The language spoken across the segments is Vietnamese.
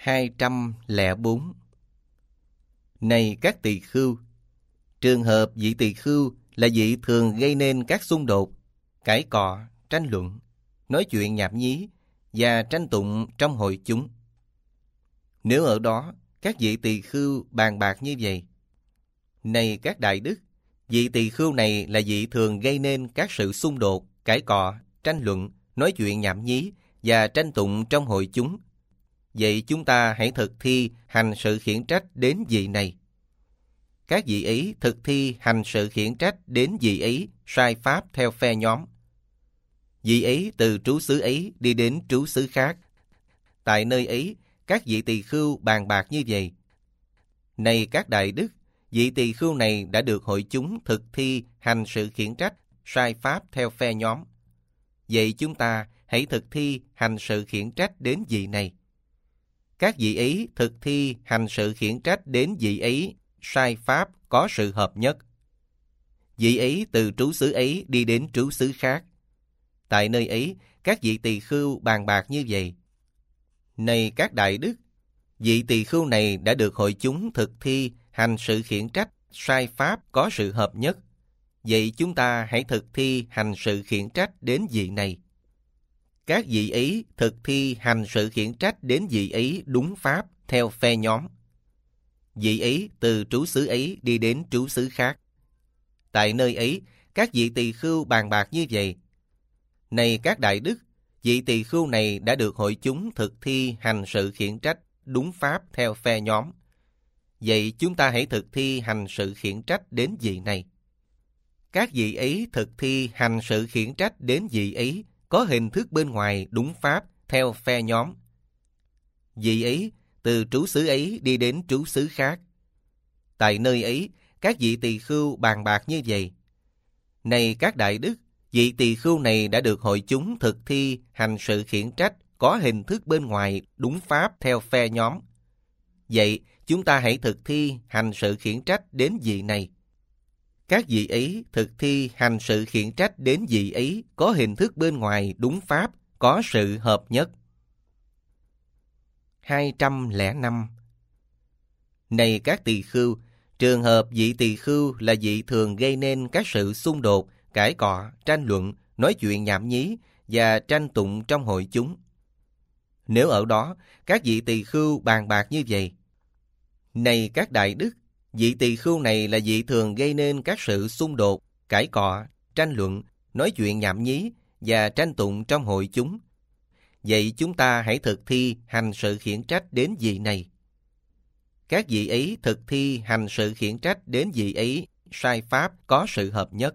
204. Này các tỳ khưu, trường hợp vị tỳ khưu là vị thường gây nên các xung đột, cãi cọ, tranh luận, nói chuyện nhảm nhí và tranh tụng trong hội chúng. Nếu ở đó các vị tỳ khưu bàn bạc như vậy: này các đại đức, vị tỳ khưu này là vị thường gây nên các sự xung đột, cãi cọ, tranh luận, nói chuyện nhảm nhí và tranh tụng trong hội chúng, vậy chúng ta hãy thực thi hành sự khiển trách đến vị này. Các vị ấy thực thi hành sự khiển trách đến vị ấy sai pháp theo phe nhóm. Vị ấy từ trú xứ ấy đi đến trú xứ khác. Tại nơi ấy, các vị tỳ khưu bàn bạc như vậy: này các đại đức, vị tỳ khưu này đã được hội chúng thực thi hành sự khiển trách sai pháp theo phe nhóm. Vậy chúng ta hãy thực thi hành sự khiển trách đến vị này. Các vị ấy thực thi hành sự khiển trách đến vị ấy sai pháp có sự hợp nhất. Vị ấy từ trú xứ ấy đi đến trú xứ khác. Tại nơi ấy, các vị tỳ khưu bàn bạc như vậy: này các đại đức, vị tỳ khưu này đã được hội chúng thực thi hành sự khiển trách sai pháp có sự hợp nhất. Vậy chúng ta hãy thực thi hành sự khiển trách đến vị này. Các vị ấy thực thi hành sự khiển trách đến vị ấy đúng pháp theo phe nhóm. Vị ấy từ trú xứ ấy đi đến trú xứ khác. Tại nơi ấy, các vị tỳ khưu bàn bạc như vậy: này các đại đức, vị tỳ khưu này đã được hội chúng thực thi hành sự khiển trách đúng pháp theo phe nhóm. Vậy chúng ta hãy thực thi hành sự khiển trách đến vị này. Các vị ấy thực thi hành sự khiển trách đến vị ấy có hình thức bên ngoài đúng pháp theo phe nhóm. Vị ấy từ trú xứ ấy đi đến trú xứ khác. Tại nơi ấy, các vị tỳ khưu bàn bạc như vậy: này các đại đức, vị tỳ khưu này đã được hội chúng thực thi hành sự khiển trách có hình thức bên ngoài đúng pháp theo phe nhóm. Vậy chúng ta hãy thực thi hành sự khiển trách đến vị này. Các vị ấy thực thi hành sự khiển trách đến vị ấy có hình thức bên ngoài đúng pháp có sự hợp nhất. 205. Này các tỳ khưu, trường hợp vị tỳ khưu là vị thường gây nên các sự xung đột, cãi cọ, tranh luận, nói chuyện nhảm nhí và tranh tụng trong hội chúng. Nếu ở đó các vị tỳ khưu bàn bạc như vậy: này các đại đức, vị tỳ khưu này là vị thường gây nên các sự xung đột, cãi cọ, tranh luận, nói chuyện nhảm nhí và tranh tụng trong hội chúng. Vậy chúng ta hãy thực thi hành sự khiển trách đến vị này. Các vị ấy thực thi hành sự khiển trách đến vị ấy sai pháp có sự hợp nhất.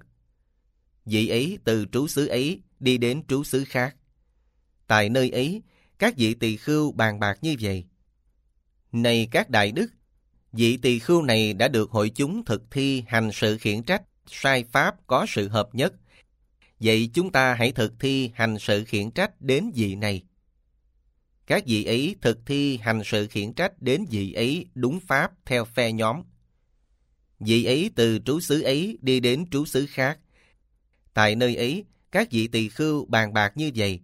Vị ấy từ trú xứ ấy đi đến trú xứ khác. Tại nơi ấy, các vị tỳ khưu bàn bạc như vậy: này các đại đức, vị tỳ khưu này đã được hội chúng thực thi hành sự khiển trách sai pháp có sự hợp nhất. Vậy chúng ta hãy thực thi hành sự khiển trách đến vị này. Các vị ấy thực thi hành sự khiển trách đến vị ấy đúng pháp theo phe nhóm. Vị ấy từ trú xứ ấy đi đến trú xứ khác. Tại nơi ấy, các vị tỳ khưu bàn bạc như vậy: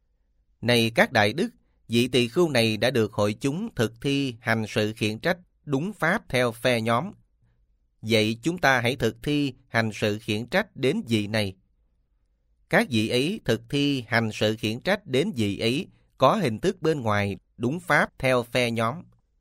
này các đại đức, vị tỳ khưu này đã được hội chúng thực thi hành sự khiển trách đúng pháp theo phe nhóm. Vậy chúng ta hãy thực thi hành sự khiển trách đến vị này. Các vị ấy thực thi hành sự khiển trách đến vị ấy có hình thức bên ngoài đúng pháp theo phe nhóm.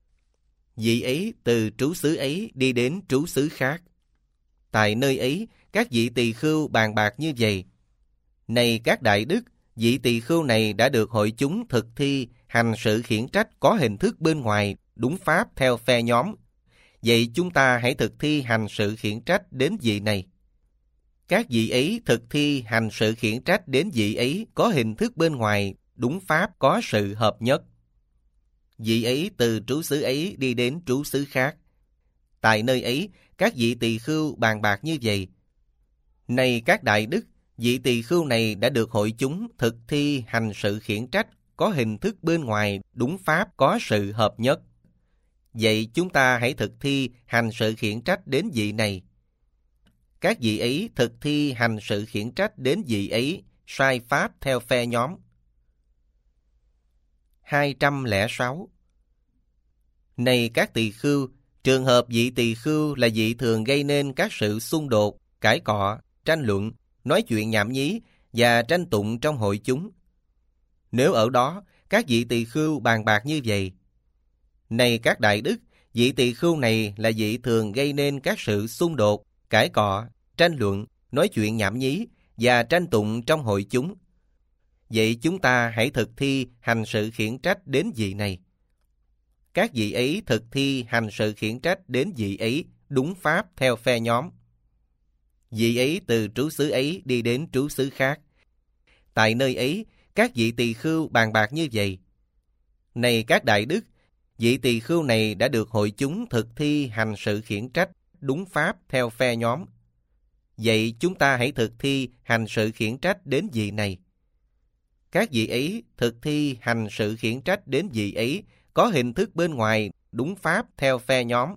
Vị ấy từ trú xứ ấy đi đến trú xứ khác. Tại nơi ấy, các vị tỳ khưu bàn bạc như vậy: này các đại đức, vị tỳ khưu này đã được hội chúng thực thi hành sự khiển trách có hình thức bên ngoài đúng pháp theo phe nhóm. Vậy chúng ta hãy thực thi hành sự khiển trách đến vị này. Các vị ấy thực thi hành sự khiển trách đến vị ấy có hình thức bên ngoài đúng pháp có sự hợp nhất. Vị ấy từ trú xứ ấy đi đến trú xứ khác. Tại nơi ấy, các vị tỳ khưu bàn bạc như vậy: này các đại đức, vị tỳ khưu này đã được hội chúng thực thi hành sự khiển trách có hình thức bên ngoài đúng pháp có sự hợp nhất. Vậy chúng ta hãy thực thi hành sự khiển trách đến vị này. Các vị ấy thực thi hành sự khiển trách đến vị ấy sai pháp theo phe nhóm. 206. Này các tỳ khưu, trường hợp vị tỳ khưu là vị thường gây nên các sự xung đột, cãi cọ, tranh luận, nói chuyện nhảm nhí và tranh tụng trong hội chúng. Nếu ở đó các vị tỳ khưu bàn bạc như vậy, này các đại đức, vị tỳ khưu này là vị thường gây nên các sự xung đột, cãi cọ, tranh luận, nói chuyện nhảm nhí và tranh tụng trong hội chúng. Vậy chúng ta hãy thực thi hành sự khiển trách đến vị này. Các vị ấy thực thi hành sự khiển trách đến vị ấy đúng pháp theo phe nhóm. Vị ấy từ trú xứ ấy đi đến trú xứ khác. Tại nơi ấy, các vị tỳ khưu bàn bạc như vậy. Này các đại đức, vị tỳ khưu này đã được hội chúng thực thi hành sự khiển trách đúng pháp theo phe nhóm. Vậy chúng ta hãy thực thi hành sự khiển trách đến vị này. Các vị ấy thực thi hành sự khiển trách đến vị ấy có hình thức bên ngoài đúng pháp theo phe nhóm.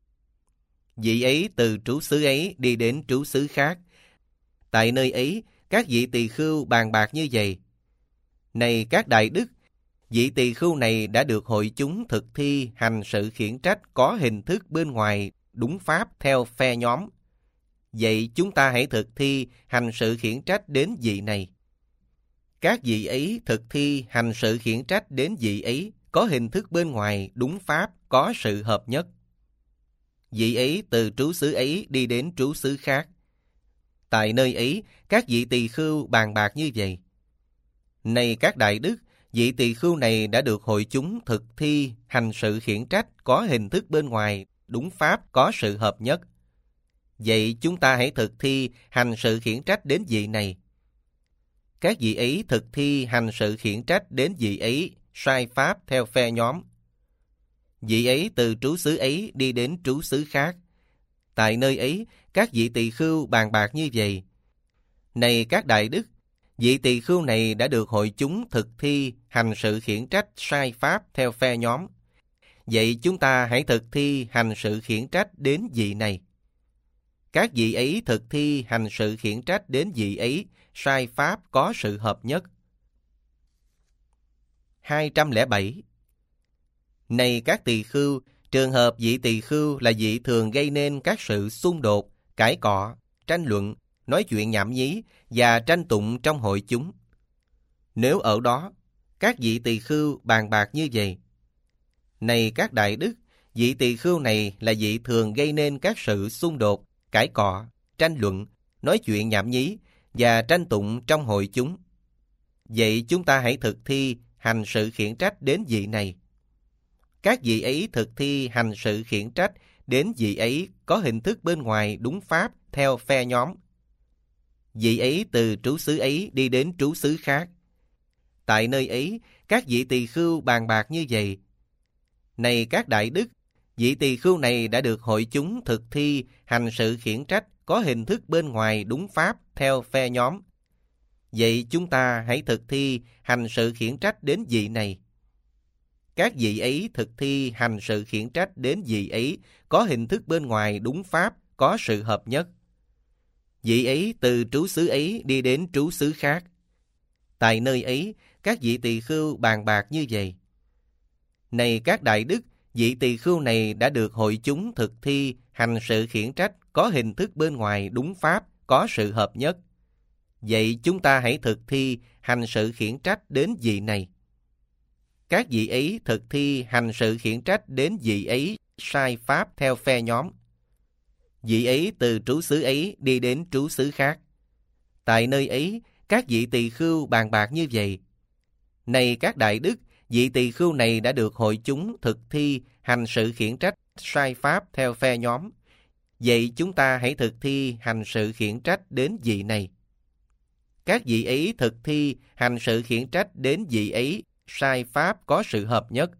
Vị ấy từ trú xứ ấy đi đến trú xứ khác. Tại nơi ấy, các vị tỳ khưu bàn bạc như vậy. Này các đại đức, vị tỳ khưu này đã được hội chúng thực thi hành sự khiển trách có hình thức bên ngoài đúng pháp theo phe nhóm. Vậy chúng ta hãy thực thi hành sự khiển trách đến vị này. Các vị ấy thực thi hành sự khiển trách đến vị ấy có hình thức bên ngoài đúng pháp có sự hợp nhất. Vị ấy từ trú xứ ấy đi đến trú xứ khác. Tại nơi ấy, các vị tỳ khưu bàn bạc như vậy. Này các đại đức, vị tỳ khưu này đã được hội chúng thực thi hành sự khiển trách có hình thức bên ngoài đúng pháp có sự hợp nhất. Vậy chúng ta hãy thực thi hành sự khiển trách đến vị này. Các vị ấy thực thi hành sự khiển trách đến vị ấy sai pháp theo phe nhóm. Vị ấy từ trú xứ ấy đi đến trú xứ khác. Tại nơi ấy, các vị tỳ khưu bàn bạc như vậy. Này các đại đức, vị tỳ khưu này đã được hội chúng thực thi hành sự khiển trách sai pháp theo phe nhóm. Vậy chúng ta hãy thực thi hành sự khiển trách đến vị này. Các vị ấy thực thi hành sự khiển trách đến vị ấy sai pháp có sự hợp nhất. 207. Này các tỳ khưu, trường hợp vị tỳ khưu là vị thường gây nên các sự xung đột, cãi cọ, tranh luận, nói chuyện nhảm nhí và tranh tụng trong hội chúng. Nếu ở đó, các vị tỳ khưu bàn bạc như vậy. Này các đại đức, vị tỳ khưu này là vị thường gây nên các sự xung đột, cãi cọ, tranh luận, nói chuyện nhảm nhí và tranh tụng trong hội chúng. Vậy chúng ta hãy thực thi hành sự khiển trách đến vị này. Các vị ấy thực thi hành sự khiển trách đến vị ấy có hình thức bên ngoài đúng pháp theo phe nhóm. Vị ấy từ trú xứ ấy đi đến trú xứ khác. Tại nơi ấy, các vị tỳ khưu bàn bạc như vậy. Này các đại đức, vị tỳ khưu này đã được hội chúng thực thi hành sự khiển trách có hình thức bên ngoài đúng pháp theo phe nhóm. Vậy chúng ta hãy thực thi hành sự khiển trách đến vị này. Các vị ấy thực thi hành sự khiển trách đến vị ấy có hình thức bên ngoài đúng pháp có sự hợp nhất. Vị ấy từ trú xứ ấy đi đến trú xứ khác. Tại nơi ấy, các vị tỳ khưu bàn bạc như vậy. Này các đại đức, vị tỳ khưu này đã được hội chúng thực thi hành sự khiển trách có hình thức bên ngoài đúng pháp có sự hợp nhất. Vậy chúng ta hãy thực thi hành sự khiển trách đến vị này. Các vị ấy thực thi hành sự khiển trách đến vị ấy sai pháp theo phe nhóm. Vị ấy từ trú xứ ấy đi đến trú xứ khác. Tại nơi ấy, các vị tỳ khưu bàn bạc như vậy. Này các đại đức, vị tỳ khưu này đã được hội chúng thực thi hành sự khiển trách sai pháp theo phe nhóm. Vậy chúng ta hãy thực thi hành sự khiển trách đến vị này. Các vị ấy thực thi hành sự khiển trách đến vị ấy sai pháp có sự hợp nhất.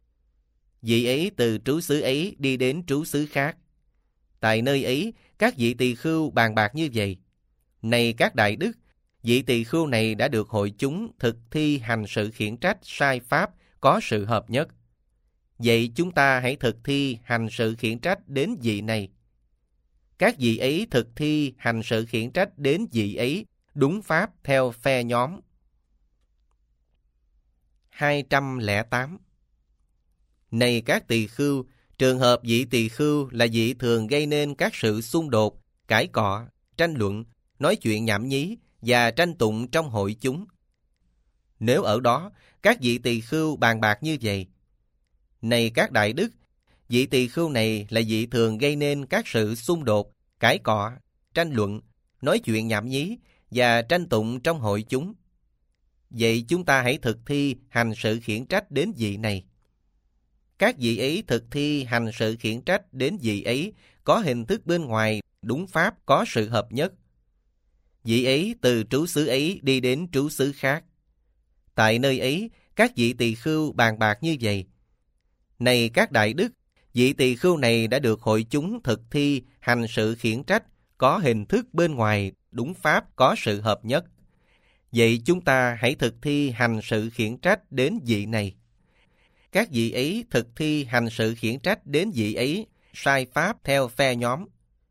Vị ấy từ trú xứ ấy đi đến trú xứ khác. Tại nơi ấy, các vị tỳ khưu bàn bạc như vậy. Này các đại đức, vị tỳ khưu này đã được hội chúng thực thi hành sự khiển trách sai pháp có sự hợp nhất. Vậy chúng ta hãy thực thi hành sự khiển trách đến vị này. Các vị ấy thực thi hành sự khiển trách đến vị ấy đúng pháp theo phe nhóm. 208. Này các tỳ khưu, trường hợp vị tỳ khưu là vị thường gây nên các sự xung đột, cãi cọ, tranh luận, nói chuyện nhảm nhí và tranh tụng trong hội chúng. Nếu ở đó, các vị tỳ khưu bàn bạc như vậy: Này các đại đức, vị tỳ khưu này là vị thường gây nên các sự xung đột, cãi cọ, tranh luận, nói chuyện nhảm nhí và tranh tụng trong hội chúng. Vậy chúng ta hãy thực thi hành sự khiển trách đến vị này. Các vị ấy thực thi hành sự khiển trách đến vị ấy có hình thức bên ngoài đúng pháp, có sự hợp nhất. Vị ấy từ trú xứ ấy đi đến trú xứ khác. Tại nơi ấy, các vị tỳ khưu bàn bạc như vậy: Này các đại đức, vị tỳ khưu này đã được hội chúng thực thi hành sự khiển trách có hình thức bên ngoài đúng pháp, có sự hợp nhất. Vậy chúng ta hãy thực thi hành sự khiển trách đến vị này. Các vị ấy thực thi hành sự khiển trách đến vị ấy sai pháp theo phe nhóm.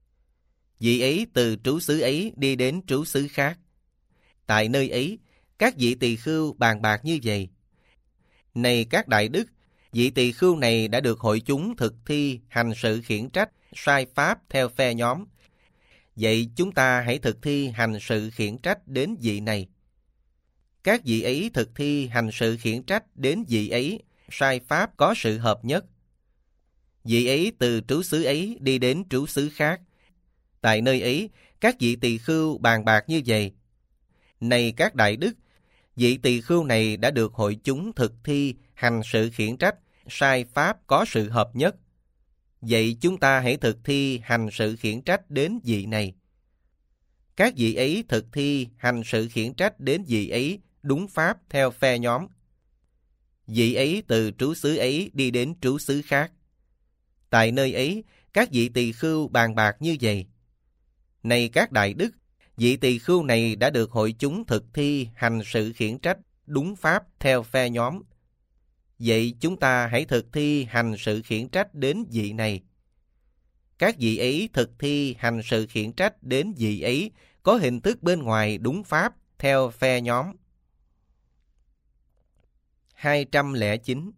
Vị ấy từ trú xứ ấy đi đến trú xứ khác. Tại nơi ấy, các vị tỳ khưu bàn bạc như vậy: Này các đại đức, vị tỳ khưu này đã được hội chúng thực thi hành sự khiển trách sai pháp theo phe nhóm. Vậy chúng ta hãy thực thi hành sự khiển trách đến vị này. Các vị ấy thực thi hành sự khiển trách đến vị ấy sai pháp, có sự hợp nhất. Vị ấy từ trú xứ ấy đi đến trú xứ khác. Tại nơi ấy, các vị tỳ khưu bàn bạc như vậy: Này các đại đức, vị tỳ khưu này đã được hội chúng thực thi hành sự khiển trách sai pháp, có sự hợp nhất. Vậy chúng ta hãy thực thi hành sự khiển trách đến vị này. Các vị ấy thực thi hành sự khiển trách đến vị ấy đúng pháp theo phe nhóm. Vị ấy từ trú xứ ấy đi đến trú xứ khác. Tại nơi ấy, các vị tỳ khưu bàn bạc như vậy: Này các đại đức, vị tỳ khưu này đã được hội chúng thực thi hành sự khiển trách đúng pháp theo phe nhóm. Vậy chúng ta hãy thực thi hành sự khiển trách đến vị này. Các vị ấy thực thi hành sự khiển trách đến vị ấy có hình thức bên ngoài đúng pháp theo phe nhóm. 209.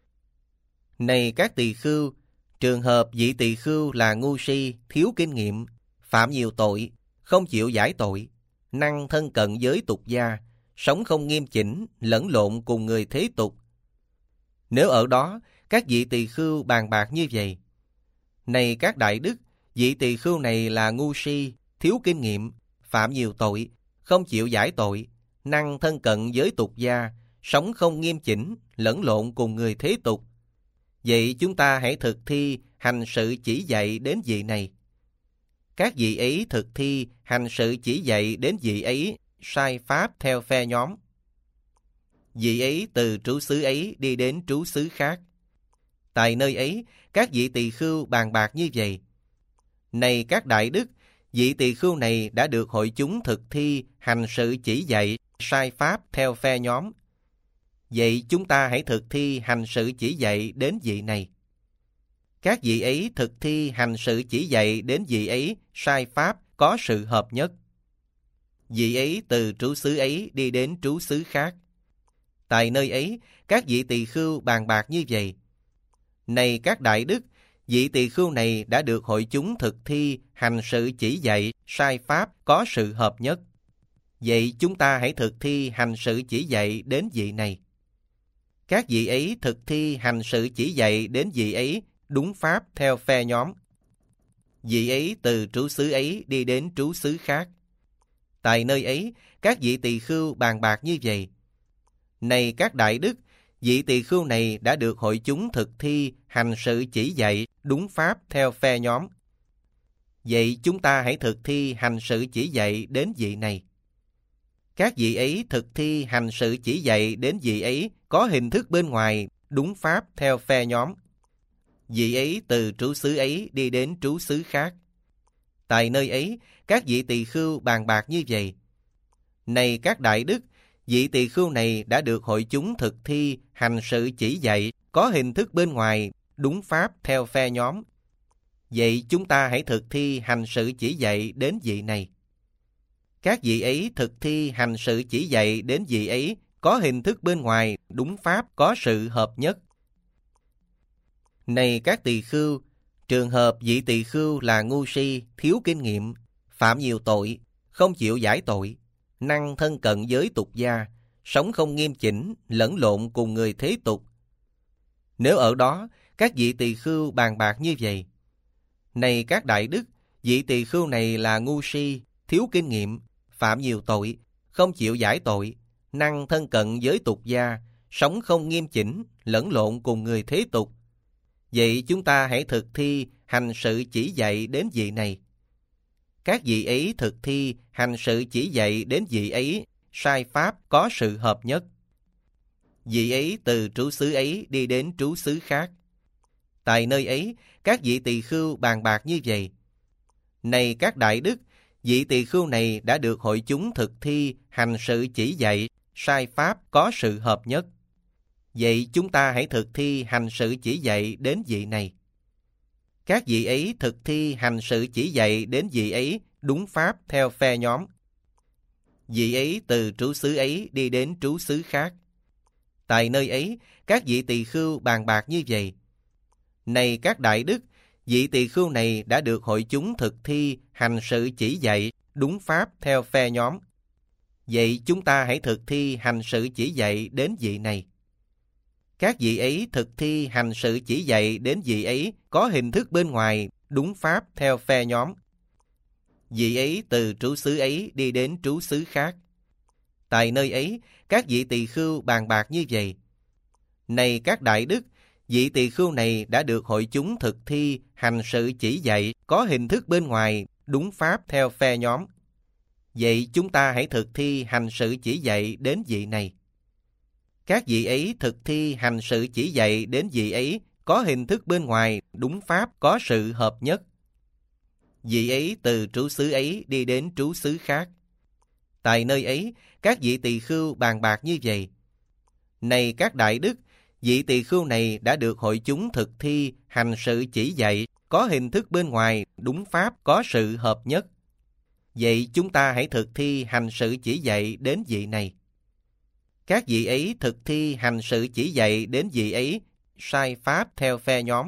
Này các tỳ khưu, trường hợp vị tỳ khưu là ngu si, thiếu kinh nghiệm, phạm nhiều tội, không chịu giải tội, năng thân cận với tục gia, sống không nghiêm chỉnh, lẫn lộn cùng người thế tục. Nếu ở đó, các vị tỳ khưu bàn bạc như vậy: Này các đại đức, vị tỳ khưu này là ngu si, thiếu kinh nghiệm, phạm nhiều tội, không chịu giải tội, năng thân cận với tục gia, sống không nghiêm chỉnh, lẫn lộn cùng người thế tục. Vậy chúng ta hãy thực thi hành sự chỉ dạy đến vị này. Các vị ấy thực thi hành sự chỉ dạy đến vị ấy sai pháp theo phe nhóm. Vị ấy từ trú xứ ấy đi đến trú xứ khác. Tại nơi ấy, các vị tỳ khưu bàn bạc như vậy: Này các đại đức, vị tỳ khưu này đã được hội chúng thực thi hành sự chỉ dạy sai pháp theo phe nhóm. Vậy chúng ta hãy thực thi hành sự chỉ dạy đến vị này. Các vị ấy thực thi hành sự chỉ dạy đến vị ấy sai pháp, có sự hợp nhất. Vị ấy từ trú xứ ấy đi đến trú xứ khác. Tại nơi ấy, các vị tỳ khưu bàn bạc như vậy: Này các đại đức, vị tỳ khưu này đã được hội chúng thực thi hành sự chỉ dạy sai pháp, có sự hợp nhất. Vậy chúng ta hãy thực thi hành sự chỉ dạy đến vị này. Các vị ấy thực thi hành sự chỉ dạy đến vị ấy đúng pháp theo phe nhóm. Vị ấy từ trú xứ ấy đi đến trú xứ khác. Tại nơi ấy, các vị tỳ khưu bàn bạc như vậy: Này các đại đức, vị tỳ khưu này đã được hội chúng thực thi hành sự chỉ dạy đúng pháp theo phe nhóm. Vậy chúng ta hãy thực thi hành sự chỉ dạy đến vị này. Các vị ấy thực thi hành sự chỉ dạy đến vị ấy có hình thức bên ngoài đúng pháp theo phe nhóm. Vị ấy từ trú xứ ấy đi đến trú xứ khác. Tại nơi ấy, các vị tỳ khưu bàn bạc như vậy: Này các đại đức, vị tỳ khưu này đã được hội chúng thực thi hành sự chỉ dạy có hình thức bên ngoài đúng pháp theo phe nhóm. Vậy chúng ta hãy thực thi hành sự chỉ dạy đến vị này. Các vị ấy thực thi hành sự chỉ dạy đến vị ấy có hình thức bên ngoài đúng pháp, có sự hợp nhất. Này các tỳ khưu, trường hợp vị tỳ khưu là ngu si, thiếu kinh nghiệm, phạm nhiều tội, không chịu giải tội, năng thân cận giới tục gia, sống không nghiêm chỉnh, lẫn lộn cùng người thế tục. Nếu ở đó, các vị tỳ khưu bàn bạc như vậy: này các đại đức, vị tỳ khưu này là ngu si, thiếu kinh nghiệm, phạm nhiều tội, không chịu giải tội, năng thân cận giới tục gia, sống không nghiêm chỉnh, lẫn lộn cùng người thế tục. Vậy chúng ta hãy thực thi, hành sự chỉ dạy đến vị này. Các vị ấy thực thi, hành sự chỉ dạy đến vị ấy, sai pháp có sự hợp nhất. Vị ấy từ trú xứ ấy đi đến trú xứ khác. Tại nơi ấy, các vị tỳ khưu bàn bạc như vậy: này các đại đức, vị tỳ khưu này đã được hội chúng thực thi, hành sự chỉ dạy, sai pháp có sự hợp nhất. Vậy chúng ta hãy thực thi, hành sự chỉ dạy đến vị này. Các vị ấy thực thi, hành sự chỉ dạy đến vị ấy, đúng pháp theo phe nhóm. Vị ấy từ trú xứ ấy đi đến trú xứ khác. Tại nơi ấy, các vị tỳ khưu bàn bạc như vậy: này các đại đức, vị tỳ khưu này đã được hội chúng thực thi, hành sự chỉ dạy, đúng pháp theo phe nhóm. Vậy chúng ta hãy thực thi, hành sự chỉ dạy đến vị này. Các vị ấy thực thi, hành sự chỉ dạy đến vị ấy, có hình thức bên ngoài, đúng pháp theo phe nhóm. Vị ấy từ trú xứ ấy đi đến trú xứ khác. Tại nơi ấy, các vị tỳ khưu bàn bạc như vậy: này các đại đức, vị tỳ khưu này đã được hội chúng thực thi, hành sự chỉ dạy, có hình thức bên ngoài, đúng pháp theo phe nhóm. Vậy chúng ta hãy thực thi, hành sự chỉ dạy đến vị này. Các vị ấy thực thi, hành sự chỉ dạy đến vị ấy, có hình thức bên ngoài, đúng pháp có sự hợp nhất. Vị ấy từ trú xứ ấy đi đến trú xứ khác. Tại nơi ấy, các vị tỳ khưu bàn bạc như vậy: này các đại đức, vị tỳ khưu này đã được hội chúng thực thi, hành sự chỉ dạy, có hình thức bên ngoài, đúng pháp có sự hợp nhất. Vậy chúng ta hãy thực thi, hành sự chỉ dạy đến vị này. Các vị ấy thực thi, hành sự chỉ dạy đến vị ấy, sai pháp theo phe nhóm.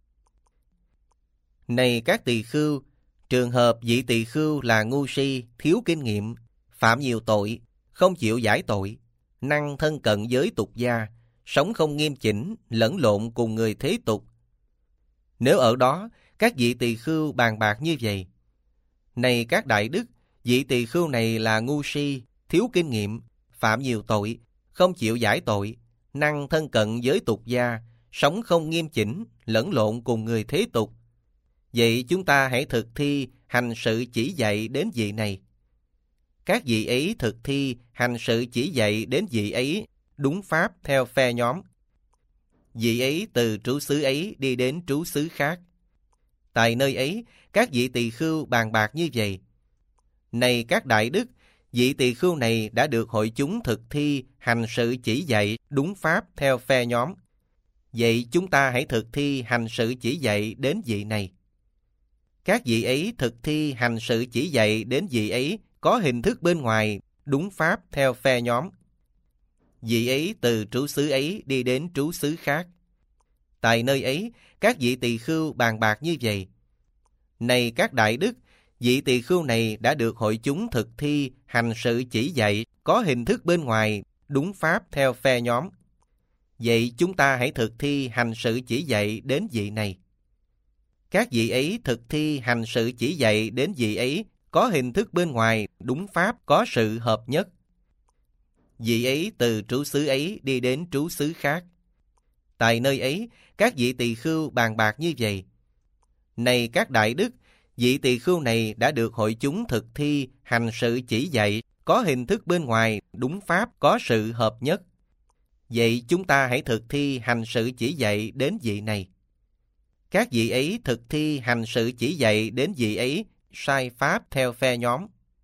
Này các tỳ khưu, trường hợp vị tỳ khưu là ngu si, thiếu kinh nghiệm, phạm nhiều tội, không chịu giải tội, năng thân cận giới tục gia, sống không nghiêm chỉnh, lẫn lộn cùng người thế tục. Nếu ở đó, các vị tỳ khưu bàn bạc như vậy: này các đại đức, vị tỳ khưu này là ngu si, thiếu kinh nghiệm, phạm nhiều tội, không chịu giải tội, năng thân cận giới tục gia, sống không nghiêm chỉnh, lẫn lộn cùng người thế tục. Vậy chúng ta hãy thực thi, hành sự chỉ dạy đến vị này. Các vị ấy thực thi, hành sự chỉ dạy đến vị ấy, đúng pháp theo phe nhóm. Vị ấy từ trú xứ ấy đi đến trú xứ khác. Tại nơi ấy, các vị tỳ khưu bàn bạc như vậy: này các đại đức, vị tỳ khưu này đã được hội chúng thực thi, hành sự chỉ dạy, đúng pháp theo phe nhóm. Vậy chúng ta hãy thực thi, hành sự chỉ dạy đến vị này. Các vị ấy thực thi, hành sự chỉ dạy đến vị ấy, có hình thức bên ngoài, đúng pháp theo phe nhóm. Vị ấy từ trú xứ ấy đi đến trú xứ khác. Tại nơi ấy, các vị tỳ khưu bàn bạc như vậy: này các đại đức, vị tỳ khưu này đã được hội chúng thực thi, hành sự chỉ dạy, có hình thức bên ngoài, đúng pháp theo phe nhóm. Vậy chúng ta hãy thực thi, hành sự chỉ dạy đến vị này. Các vị ấy thực thi, hành sự chỉ dạy đến vị ấy, có hình thức bên ngoài, đúng pháp có sự hợp nhất. Vị ấy từ trú xứ ấy đi đến trú xứ khác. Tại nơi ấy, các vị tỳ khưu bàn bạc như vậy: này các đại đức, vị tỳ khưu này đã được hội chúng thực thi, hành sự chỉ dạy, có hình thức bên ngoài, đúng pháp có sự hợp nhất. Vậy chúng ta hãy thực thi, hành sự chỉ dạy đến vị này. Các vị ấy thực thi, hành sự chỉ dạy đến vị ấy, sai pháp theo phe nhóm.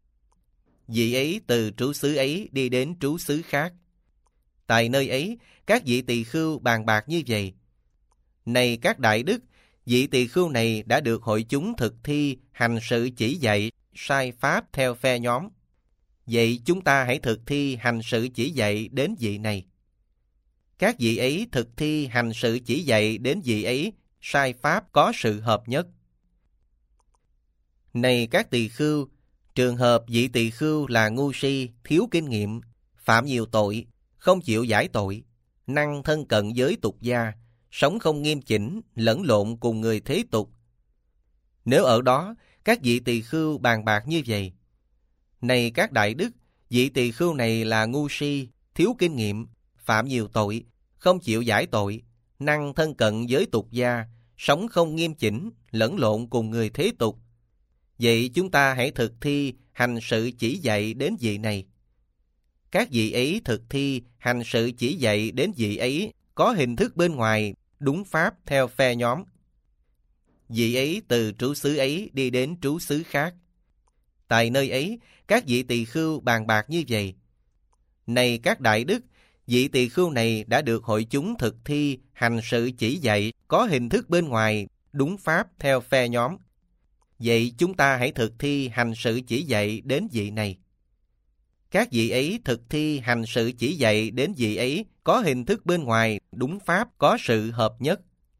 Vị ấy từ trú xứ ấy đi đến trú xứ khác. Tại nơi ấy, các vị tỳ khưu bàn bạc như vậy: này các đại đức, vị tỳ khưu này đã được hội chúng thực thi, hành sự chỉ dạy, sai pháp theo phe nhóm. Vậy chúng ta hãy thực thi, hành sự chỉ dạy đến vị này. Các vị ấy thực thi, hành sự chỉ dạy đến vị ấy, sai pháp có sự hợp nhất. Này các tỳ khưu, trường hợp vị tỳ khưu là ngu si, thiếu kinh nghiệm, phạm nhiều tội, không chịu giải tội, năng thân cận với tục gia, sống không nghiêm chỉnh, lẫn lộn cùng người thế tục. Nếu ở đó, các vị tỳ khưu bàn bạc như vậy: này các đại đức, vị tỳ khưu này là ngu si, thiếu kinh nghiệm, phạm nhiều tội, không chịu giải tội, năng thân cận với tục gia, sống không nghiêm chỉnh, lẫn lộn cùng người thế tục. Vậy chúng ta hãy thực thi hành sự chỉ dạy đến vị này. Các vị ấy thực thi hành sự chỉ dạy đến vị ấy có hình thức bên ngoài, đúng pháp theo phe nhóm. Vị ấy từ trú xứ ấy đi đến trú xứ khác. Tại nơi ấy, các vị tỳ khưu bàn bạc như vậy: này các đại đức, vị tỳ khưu này đã được hội chúng thực thi hành sự chỉ dạy có hình thức bên ngoài, đúng pháp theo phe nhóm. Vậy chúng ta hãy thực thi hành sự chỉ dạy đến vị này. Các vị ấy thực thi hành sự chỉ dạy đến vị ấy có hình thức bên ngoài, đúng pháp có sự hợp nhất.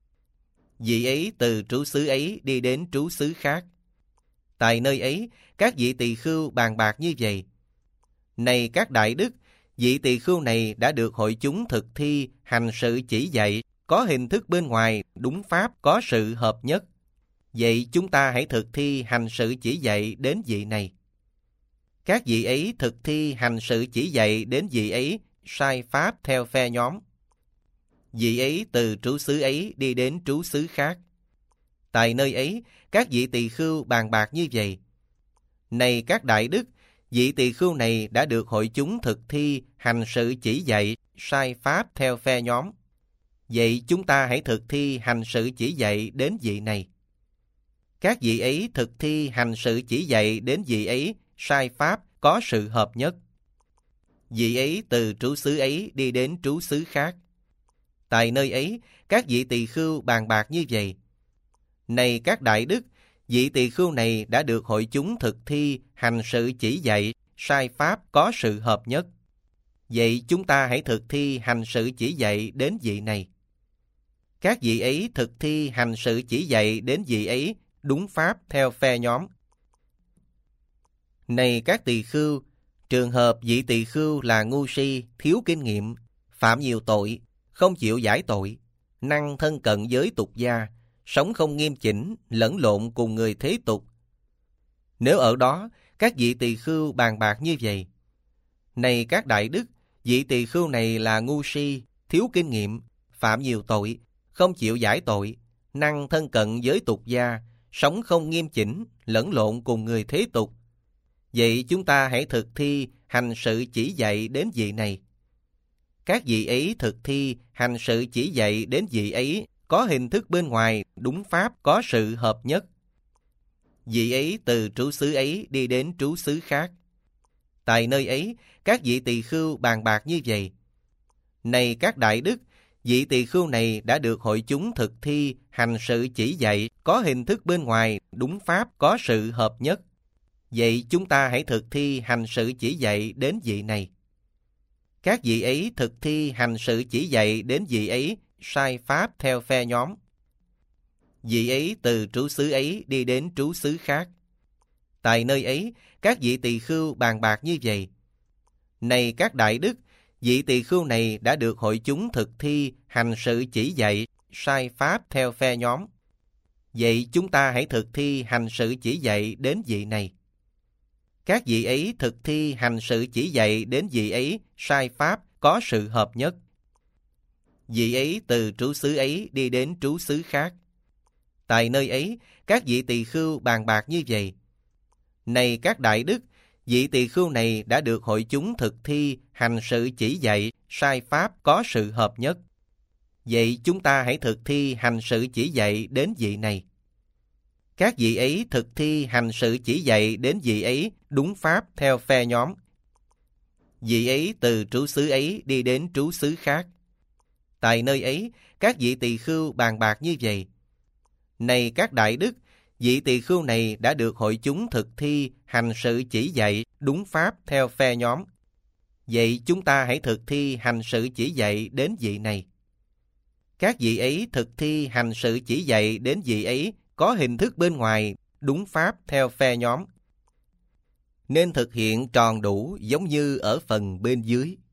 Vị ấy từ trú xứ ấy đi đến trú xứ khác. Tại nơi ấy, các vị tỳ khưu bàn bạc như vậy: này các đại đức, vị tỳ khưu này đã được hội chúng thực thi hành sự chỉ dạy có hình thức bên ngoài, đúng pháp có sự hợp nhất. Vậy chúng ta hãy thực thi hành sự chỉ dạy đến vị này. Các vị ấy thực thi hành sự chỉ dạy đến vị ấy sai pháp theo phe nhóm. Vị ấy từ trú xứ ấy đi đến trú xứ khác. Tại nơi ấy, các vị tỳ khưu bàn bạc như vậy: này các đại đức, vị tỳ khưu này đã được hội chúng thực thi hành sự chỉ dạy sai pháp theo phe nhóm. Vậy chúng ta hãy thực thi hành sự chỉ dạy đến vị này. Các vị ấy thực thi hành sự chỉ dạy đến vị ấy sai pháp có sự hợp nhất. Vị ấy từ trú xứ ấy đi đến trú xứ khác. Tại nơi ấy, các vị tỳ khưu bàn bạc như vậy: này các đại đức, vị tỳ khưu này đã được hội chúng thực thi hành sự chỉ dạy sai pháp có sự hợp nhất. Vậy chúng ta hãy thực thi hành sự chỉ dạy đến vị này. Các vị ấy thực thi hành sự chỉ dạy đến vị ấy đúng pháp theo phe nhóm. Này các tỳ khưu, trường hợp vị tỳ khưu là ngu si, thiếu kinh nghiệm, phạm nhiều tội, không chịu giải tội, năng thân cận với tục gia, sống không nghiêm chỉnh, lẫn lộn cùng người thế tục. Nếu ở đó, các vị tỳ khưu bàn bạc như vậy: này các đại đức, vị tỳ khưu này là ngu si, thiếu kinh nghiệm, phạm nhiều tội, không chịu giải tội, năng thân cận với tục gia, sống không nghiêm chỉnh, lẫn lộn cùng người thế tục. Vậy chúng ta hãy thực thi hành sự chỉ dạy đến vị này. Các vị ấy thực thi hành sự chỉ dạy đến vị ấy có hình thức bên ngoài, đúng pháp có sự hợp nhất. Vị ấy từ trú xứ ấy đi đến trú xứ khác. Tại nơi ấy, các vị tỳ khưu bàn bạc như vậy: này các đại đức, vị tỳ khưu này đã được hội chúng thực thi hành sự chỉ dạy có hình thức bên ngoài, đúng pháp có sự hợp nhất. Vậy chúng ta hãy thực thi hành sự chỉ dạy đến vị này. Các vị ấy thực thi hành sự chỉ dạy đến vị ấy sai pháp theo phe nhóm. Vị ấy từ trú xứ ấy đi đến trú xứ khác. Tại nơi ấy, các vị tỳ khưu bàn bạc như vậy: này các đại đức, vị tỳ khưu này đã được hội chúng thực thi hành sự chỉ dạy sai pháp theo phe nhóm. Vậy chúng ta hãy thực thi hành sự chỉ dạy đến vị này. Các vị ấy thực thi hành sự chỉ dạy đến vị ấy sai pháp có sự hợp nhất. Vị ấy từ trú xứ ấy đi đến trú xứ khác. Tại nơi ấy, các vị tỳ khưu bàn bạc như vậy: này các đại đức, vị tỳ khưu này đã được hội chúng thực thi hành sự chỉ dạy sai pháp có sự hợp nhất. Vậy chúng ta hãy thực thi hành sự chỉ dạy đến vị này. Các vị ấy thực thi hành sự chỉ dạy đến vị ấy đúng pháp theo phe nhóm. Vị ấy từ trú xứ ấy đi đến trú xứ khác. Tại nơi ấy, các vị tỳ khưu bàn bạc như vậy: này các đại đức, vị tỳ khưu này đã được hội chúng thực thi hành sự chỉ dạy đúng pháp theo phe nhóm. Vậy chúng ta hãy thực thi hành sự chỉ dạy đến vị này. Các vị ấy thực thi hành sự chỉ dạy đến vị ấy có hình thức bên ngoài đúng pháp theo phe nhóm, nên thực hiện tròn đủ giống như ở phần bên dưới.